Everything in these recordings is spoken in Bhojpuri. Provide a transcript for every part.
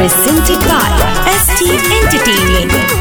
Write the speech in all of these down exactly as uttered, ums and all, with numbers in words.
presented by S T Entertainment.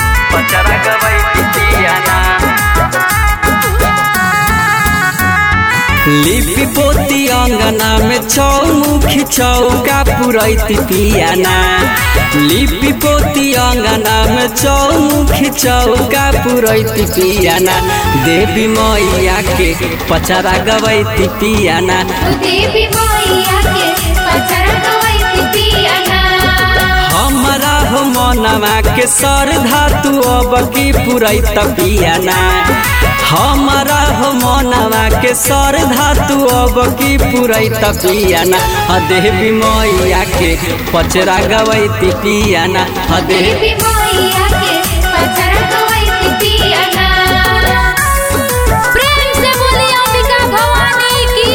लिपि पोती अंगना में चौमुखी चौका पुरैती पियाना। लिपि पोती अंगना में चौमुखी चौका पुरैती पियाना। देवी मैया के पचरा गवैती पियाना। देवी मैया के पचरा गवैती पियाना। हमरा हो मनवा के सर धातु अब की पुरैत पियाना। हमारा हो मनवा के सर धातु अब की पुरैत पियाना। देवी मैया के पचरा गवैती पियाना। देवी मैया के पचरा गवैती पियाना। प्रेम से बोली अंबिका भवानी की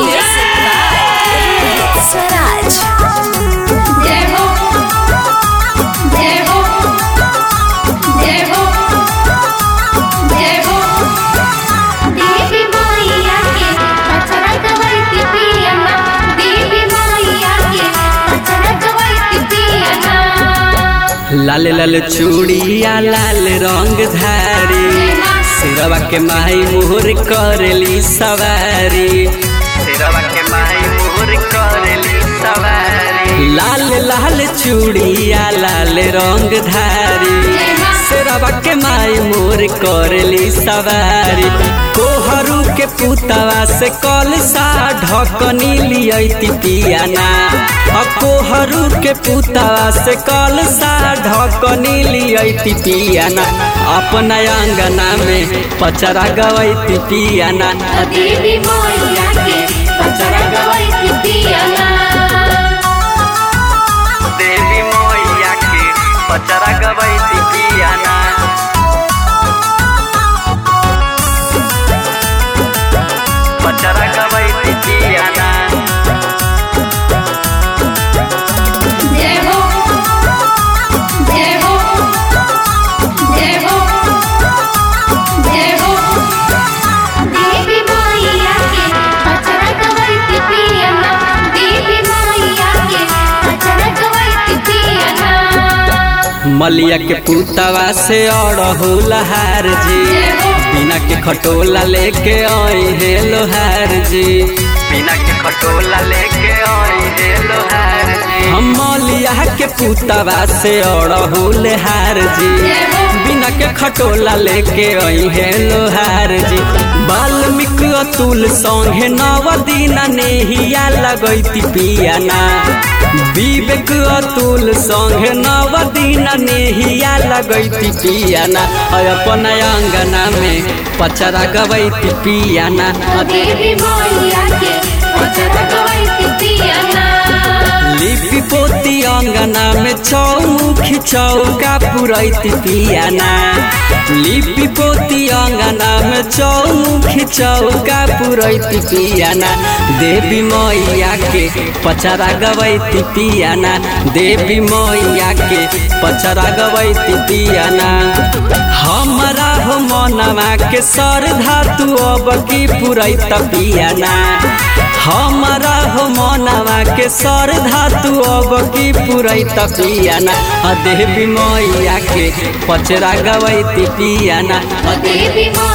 स्वराज जय हो जय हो जय हो जय हो। देवी मैया के पचरा गवैती पियाना। देवी मैया के पचरा गवैती पियाना। लाल लाल चूड़िया लाल रंग धारी। सिरवा के माई मोहर करेली सवारी। सिरवा के माई मोहर करेली सवारी। लाल लाल चूड़िया लाल रंग धारी। सिरवा के माई मोर करेली सवारी। कोहरू के पुतवा से कलसा ढकनी लियती पियाना। कोहरू के पुतवा से कलसा ढकनी लियती पियाना। अपना अंगना में पचरा गवैती पियाना। देवी मैया के पचरा गवैती पियाना। देवी मैया के पचरा गवैती पियाना। पचरा गवैती पियाना। जय हो जय हो जय हो जय हो। देवी मैया के पचरा गवैती पियाना। देवी मैया के पचरा गवैती पियाना। मलिया के पुतवा से अड़हुल हार जी। बिना के खटोला लेके आई है लोहार जी। बिना के खटोला लेके आई है लोहार जी। हम मलिया के पुतवा से अड़हुल हार जी। बिना के खटोला लेके आई है लोहार जी। वाल्मीकि अतुल संगे नव दिन नेहिया लगैती पियाना। विवेक अतुल संगे नव दिन नेहिया लगैती पियाना। अपन अंगना में पचरा गवैती पियाना। देवी मैया के पचरा गवैती पियाना। लिपि पोती अंगना में चौमुखी चौका पुरैती पियाना। लिपि पोती अंगना में चौमुखी चौका पुरैती पियाना। देवी मैया के पचरा गवैती पियाना। देवी मैया के पचरा गवैती पियाना। हमरा हो मनवा के सर धातु अब की पुरैत पियाना। हमरा हो मनवा के सर धातु अब की पुरैत पियाना। देवी मैया के पचरा गवैती पियाना। देवी